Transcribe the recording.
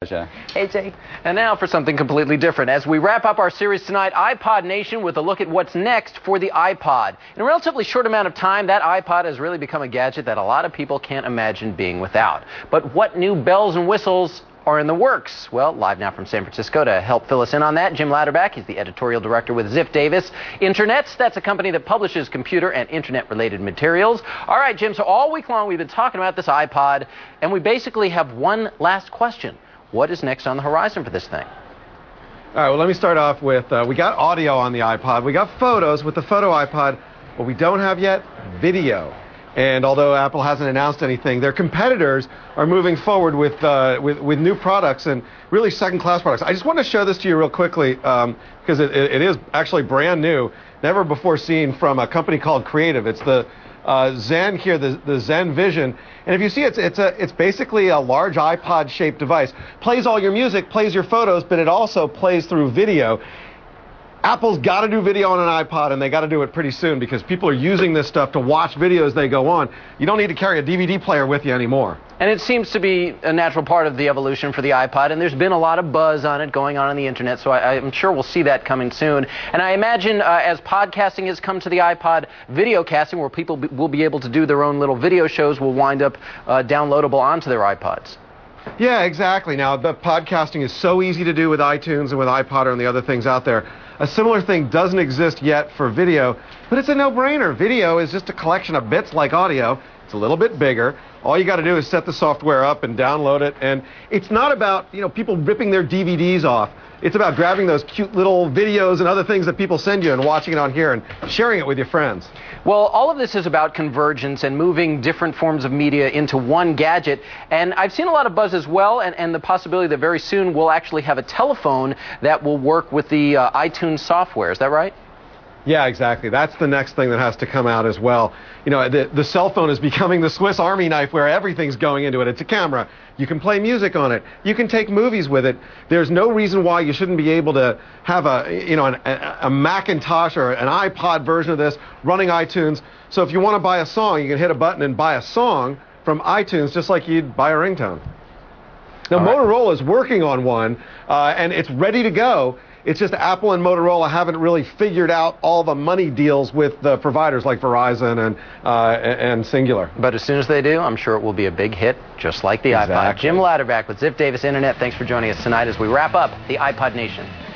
Hey, Jake. And now for something completely different. As we wrap up our series tonight, iPod Nation, with a look at what's next for the iPod. In a relatively short amount of time, that iPod has really become a gadget that a lot of people can't imagine being without. But what new bells and whistles are in the works? Well, live now from San Francisco to help fill us in on that, Jim Ladderback. He's the editorial director with Ziff Davis. Internets, that's a company that publishes computer and internet-related materials. All right, Jim, so all week long we've been talking about this iPod, and we basically have one last question. What is next on the horizon for this thing? All right, well, let me start off with, we got audio on the iPod. We got photos with the photo iPod. What we don't have yet, video. And although Apple hasn't announced anything, their competitors are moving forward with new products and really second-class products. I just want to show this to you real quickly because it is actually brand new, never before seen from a company called Creative. It's the Zen here, the Zen Vision. And if you see, it's basically a large iPod-shaped device. Plays all your music, plays your photos, but it also plays through video. Apple's got to do video on an iPod, and they got to do it pretty soon because people are using this stuff to watch videos as they go on. You don't need to carry a DVD player with you anymore. And it seems to be a natural part of the evolution for the iPod, and there's been a lot of buzz on it going on the internet, so I'm sure we'll see that coming soon. And I imagine as podcasting has come to the iPod, video casting, where people will be able to do their own little video shows, will wind up downloadable onto their iPods. Yeah, exactly. Now, the podcasting is so easy to do with iTunes and with iPod and the other things out there. A similar thing doesn't exist yet for video, but it's a no-brainer. Video is just a collection of bits like audio. It's a little bit bigger. All you got to do is set the software up and download it. And it's not about, people ripping their DVDs off. It's about grabbing those cute little videos and other things that people send you and watching it on here and sharing it with your friends. Well, all of this is about convergence and moving different forms of media into one gadget. And I've seen a lot of buzz as well, and the possibility that very soon we'll actually have a telephone that will work with the iTunes software. Is that right? Yeah, exactly. That's the next thing that has to come out as well. The cell phone is becoming the Swiss Army knife where everything's going into it. It's a camera. You can play music on it. You can take movies with it. There's no reason why you shouldn't be able to have a Macintosh or an iPod version of this running iTunes. So if you want to buy a song, you can hit a button and buy a song from iTunes just like you'd buy a ringtone. Now, Motorola is working on one, and it's ready to go. It's just Apple and Motorola haven't really figured out all the money deals with the providers like Verizon and Singular. But as soon as they do, I'm sure it will be a big hit, just like the iPod. Jim Ladderback with Ziff Davis Internet. Thanks for joining us tonight as we wrap up the iPod Nation.